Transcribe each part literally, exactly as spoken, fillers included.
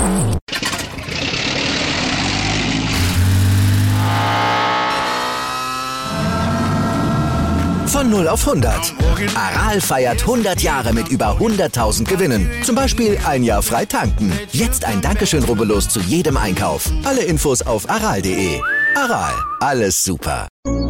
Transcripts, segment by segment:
Von null auf hundert. Aral feiert hundert Jahre mit über hunderttausend Gewinnen. Zum Beispiel ein Jahr frei tanken. Jetzt ein Dankeschön, rubbellos zu jedem Einkauf. Alle Infos auf aral punkt de. Aral, alles super.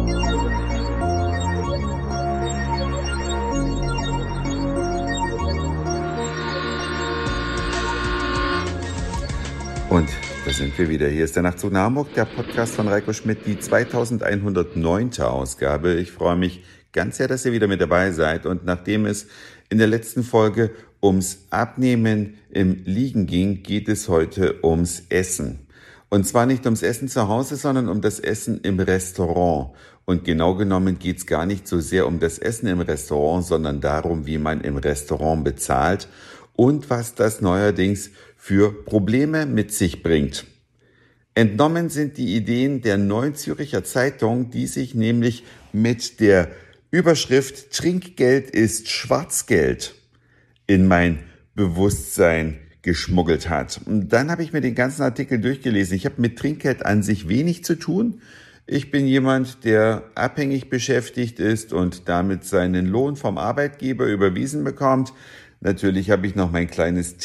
Und da sind wir wieder. Hier ist der Nachtzug nach Hamburg, der Podcast von Reiko Schmidt, die zweitausendeinhundertneunte Ausgabe. Ich freue mich ganz sehr, dass ihr wieder mit dabei seid. Und nachdem es in der letzten Folge ums Abnehmen im Liegen ging, geht es heute ums Essen. Und zwar nicht ums Essen zu Hause, sondern um das Essen im Restaurant. Und genau genommen geht es gar nicht so sehr um das Essen im Restaurant, sondern darum, wie man im Restaurant bezahlt und was das neuerdings für Probleme mit sich bringt. Entnommen sind die Ideen der Neuen Zürcher Zeitung, die sich nämlich mit der Überschrift Trinkgeld ist Schwarzgeld in mein Bewusstsein geschmuggelt hat. Und dann habe ich mir den ganzen Artikel durchgelesen. Ich habe mit Trinkgeld an sich wenig zu tun. Ich bin jemand, der abhängig beschäftigt ist und damit seinen Lohn vom Arbeitgeber überwiesen bekommt. Natürlich habe ich noch mein kleines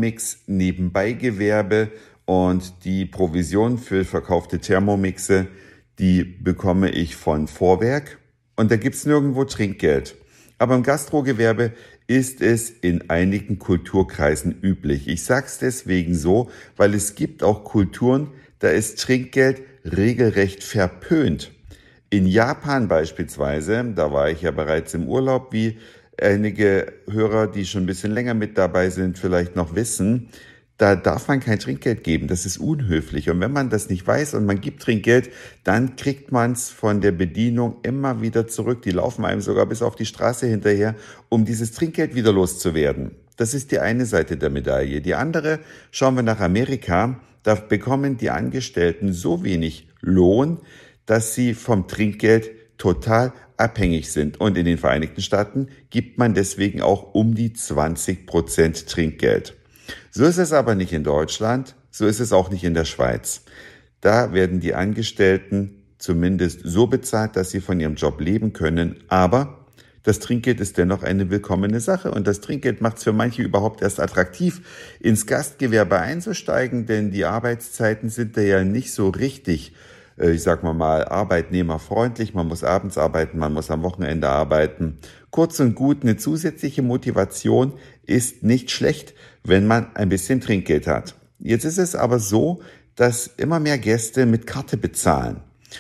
Thermomix-Nebenbeigewerbe und die Provision für verkaufte Thermomixe, die bekomme ich von Vorwerk und da gibt's nirgendwo Trinkgeld. Aber im Gastrogewerbe ist es in einigen Kulturkreisen üblich. Ich sag's deswegen so, weil es gibt auch Kulturen, da ist Trinkgeld regelrecht verpönt. In Japan beispielsweise, da war ich ja bereits im Urlaub, wie einige Hörer, die schon ein bisschen länger mit dabei sind, vielleicht noch wissen, da darf man kein Trinkgeld geben. Das ist unhöflich. Und wenn man das nicht weiß und man gibt Trinkgeld, dann kriegt man es von der Bedienung immer wieder zurück. Die laufen einem sogar bis auf die Straße hinterher, um dieses Trinkgeld wieder loszuwerden. Das ist die eine Seite der Medaille. Die andere, schauen wir nach Amerika, da bekommen die Angestellten so wenig Lohn, dass sie vom Trinkgeld total abhängig sind. Und in den Vereinigten Staaten gibt man deswegen auch um die zwanzig Prozent Trinkgeld. So ist es aber nicht in Deutschland, so ist es auch nicht in der Schweiz. Da werden die Angestellten zumindest so bezahlt, dass sie von ihrem Job leben können, aber das Trinkgeld ist dennoch eine willkommene Sache und das Trinkgeld macht es für manche überhaupt erst attraktiv, ins Gastgewerbe einzusteigen, denn die Arbeitszeiten sind da ja nicht so richtig, ich sag mal mal, arbeitnehmerfreundlich. Man muss abends arbeiten, man muss am Wochenende arbeiten. Kurz und gut, eine zusätzliche Motivation ist nicht schlecht, wenn man ein bisschen Trinkgeld hat. Jetzt ist es aber so, dass immer mehr Gäste mit Karte bezahlen.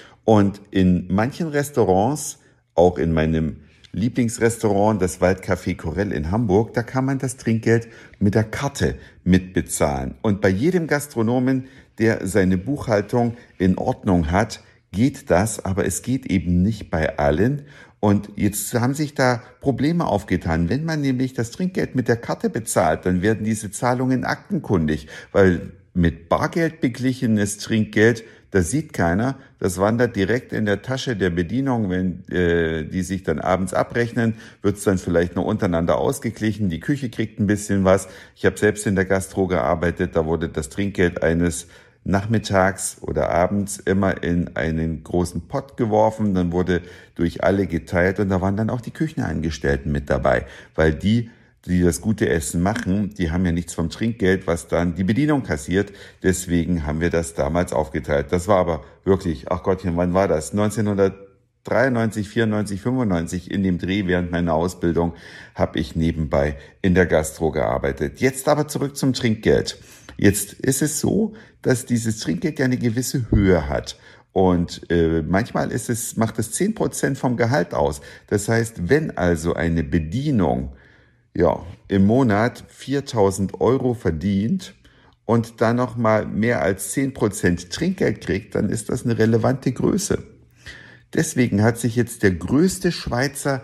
Und in manchen Restaurants, auch in meinem Lieblingsrestaurant, das Waldcafé Corell in Hamburg, da kann man das Trinkgeld mit der Karte mitbezahlen. Und bei jedem Gastronomen, der seine Buchhaltung in Ordnung hat, geht das, aber es geht eben nicht bei allen. Und jetzt haben sich da Probleme aufgetan. Wenn man nämlich das Trinkgeld mit der Karte bezahlt, dann werden diese Zahlungen aktenkundig, weil mit Bargeld beglichenes Trinkgeld, das sieht keiner, das wandert direkt in der Tasche der Bedienung. Wenn äh, die sich dann abends abrechnen, wird es dann vielleicht noch untereinander ausgeglichen. Die Küche kriegt ein bisschen was. Ich habe selbst in der Gastro gearbeitet, da wurde das Trinkgeld eines nachmittags oder abends immer in einen großen Pott geworfen, dann wurde durch alle geteilt und da waren dann auch die Küchenangestellten mit dabei, weil die, die das gute Essen machen, die haben ja nichts vom Trinkgeld, was dann die Bedienung kassiert, deswegen haben wir das damals aufgeteilt. Das war aber wirklich, ach Gottchen, wann war das? neunzehnhundertdreiundneunzig, vierundneunzig, fünfundneunzig, in dem Dreh während meiner Ausbildung habe ich nebenbei in der Gastro gearbeitet. Jetzt aber zurück zum Trinkgeld. Jetzt ist es so, dass dieses Trinkgeld ja eine gewisse Höhe hat. Und äh, manchmal ist es, macht es zehn Prozent vom Gehalt aus. Das heißt, wenn also eine Bedienung ja, im Monat viertausend Euro verdient und dann nochmal mehr als zehn Prozent Trinkgeld kriegt, dann ist das eine relevante Größe. Deswegen hat sich jetzt der größte Schweizer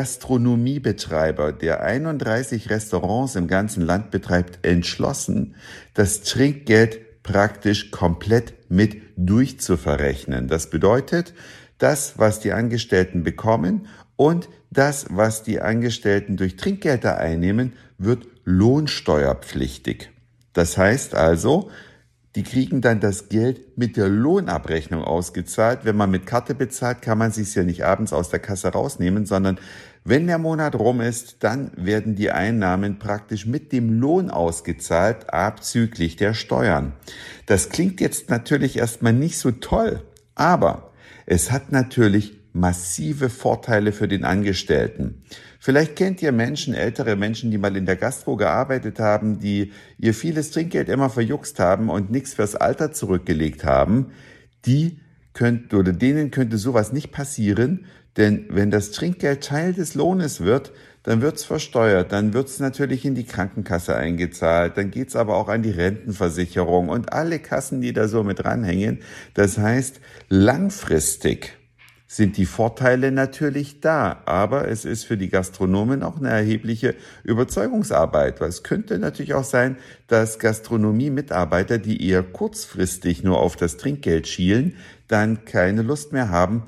Gastronomiebetreiber, der einunddreißig Restaurants im ganzen Land betreibt, entschlossen, das Trinkgeld praktisch komplett mit durchzuverrechnen. Das bedeutet, das, was die Angestellten bekommen und das, was die Angestellten durch Trinkgelder einnehmen, wird lohnsteuerpflichtig. Das heißt also, die kriegen dann das Geld mit der Lohnabrechnung ausgezahlt. Wenn man mit Karte bezahlt, kann man sich's ja nicht abends aus der Kasse rausnehmen, sondern wenn der Monat rum ist, dann werden die Einnahmen praktisch mit dem Lohn ausgezahlt, abzüglich der Steuern. Das klingt jetzt natürlich erstmal nicht so toll, aber es hat natürlich massive Vorteile für den Angestellten. Vielleicht kennt ihr Menschen, ältere Menschen, die mal in der Gastro gearbeitet haben, die ihr vieles Trinkgeld immer verjuckst haben und nichts fürs Alter zurückgelegt haben. Die könnt, oder denen könnte sowas nicht passieren, denn wenn das Trinkgeld Teil des Lohnes wird, dann wird's versteuert, dann wird's natürlich in die Krankenkasse eingezahlt, dann geht's aber auch an die Rentenversicherung und alle Kassen, die da so mit dranhängen. Das heißt, langfristig sind die Vorteile natürlich da, aber es ist für die Gastronomen auch eine erhebliche Überzeugungsarbeit, weil es könnte natürlich auch sein, dass Gastronomie-Mitarbeiter, die eher kurzfristig nur auf das Trinkgeld schielen, dann keine Lust mehr haben,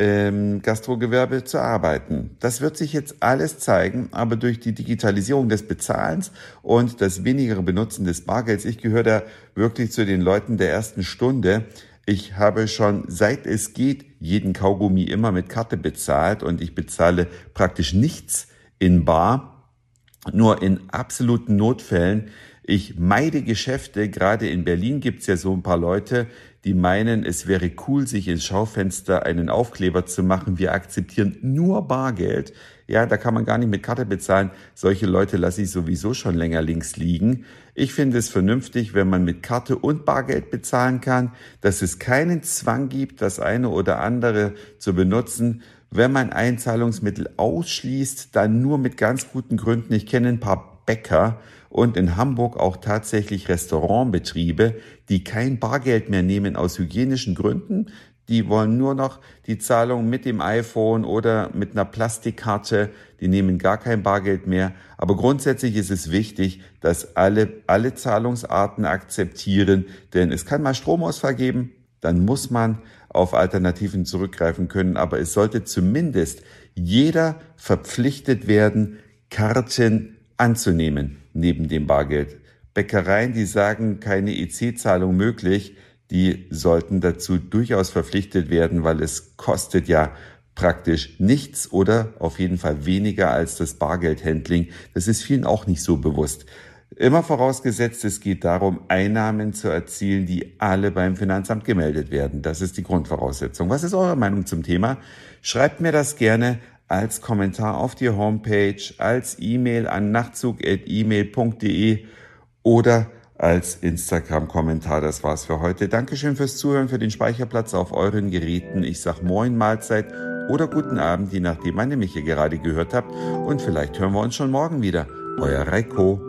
im Gastrogewerbe zu arbeiten. Das wird sich jetzt alles zeigen, aber durch die Digitalisierung des Bezahlens und das weniger Benutzen des Bargelds, ich gehöre da wirklich zu den Leuten der ersten Stunde. Ich habe schon, seit es geht, jeden Kaugummi immer mit Karte bezahlt und ich bezahle praktisch nichts in bar, nur in absoluten Notfällen. Ich meide Geschäfte, gerade in Berlin gibt's ja so ein paar Leute, die meinen, es wäre cool, sich ins Schaufenster einen Aufkleber zu machen. Wir akzeptieren nur Bargeld. Ja, da kann man gar nicht mit Karte bezahlen. Solche Leute lasse ich sowieso schon länger links liegen. Ich finde es vernünftig, wenn man mit Karte und Bargeld bezahlen kann, dass es keinen Zwang gibt, das eine oder andere zu benutzen. Wenn man ein Zahlungsmittel ausschließt, dann nur mit ganz guten Gründen. Ich kenne ein paar Bäcker und in Hamburg auch tatsächlich Restaurantbetriebe, die kein Bargeld mehr nehmen aus hygienischen Gründen. Die wollen nur noch die Zahlung mit dem iPhone oder mit einer Plastikkarte. Die nehmen gar kein Bargeld mehr. Aber grundsätzlich ist es wichtig, dass alle, alle Zahlungsarten akzeptieren. Denn es kann mal Stromausfall geben, dann muss man auf Alternativen zurückgreifen können. Aber es sollte zumindest jeder verpflichtet werden, Karten anzunehmen neben dem Bargeld. Bäckereien, die sagen, keine E C-Zahlung möglich, die sollten dazu durchaus verpflichtet werden, weil es kostet ja praktisch nichts oder auf jeden Fall weniger als das Bargeldhandling. Das ist vielen auch nicht so bewusst. Immer vorausgesetzt, es geht darum, Einnahmen zu erzielen, die alle beim Finanzamt gemeldet werden. Das ist die Grundvoraussetzung. Was ist eure Meinung zum Thema? Schreibt mir das gerne als Kommentar auf die Homepage, als E-Mail an nachtzug at e mail punkt de oder als Instagram-Kommentar. Das war's für heute. Dankeschön fürs Zuhören, für den Speicherplatz auf euren Geräten. Ich sag Moin, Mahlzeit oder guten Abend, je nachdem, wann ihr mich hier gerade gehört habt. Und vielleicht hören wir uns schon morgen wieder. Euer Reiko.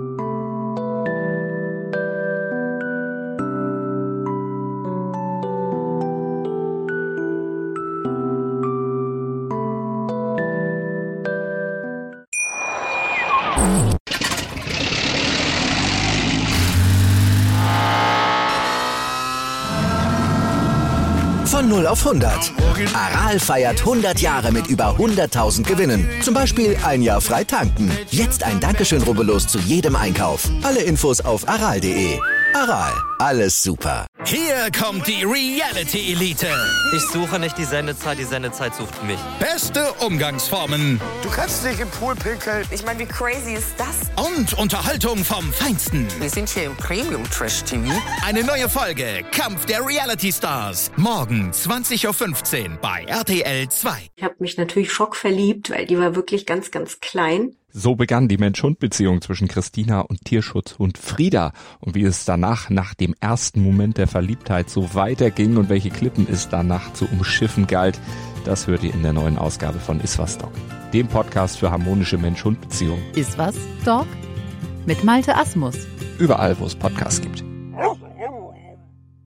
Von null auf hundert. Aral feiert hundert Jahre mit über hunderttausend Gewinnen. Zum Beispiel ein Jahr frei tanken. Jetzt ein Dankeschön, rubbellos zu jedem Einkauf. Alle Infos auf aral punkt de. Aral, alles super. Hier kommt die Reality-Elite. Ich suche nicht die Sendezeit, die Sendezeit sucht mich. Beste Umgangsformen. Du kannst nicht im Pool pinkeln. Ich meine, wie crazy ist das? Und Unterhaltung vom Feinsten. Wir sind hier im Premium-Trash-T V. Eine neue Folge Kampf der Reality-Stars. Morgen zwanzig Uhr fünfzehn bei R T L zwei. Ich habe mich natürlich schockverliebt, weil die war wirklich ganz, ganz klein. So begann die Mensch-Hund-Beziehung zwischen Christina und Tierschutzhund Frieda. Und wie es danach, nach dem ersten Moment der Verliebtheit, so weiterging und welche Klippen es danach zu umschiffen galt, das hört ihr in der neuen Ausgabe von Iswas Dog, dem Podcast für harmonische Mensch-Hund-Beziehungen. Iswas Dog? Mit Malte Asmus. Überall, wo es Podcasts gibt.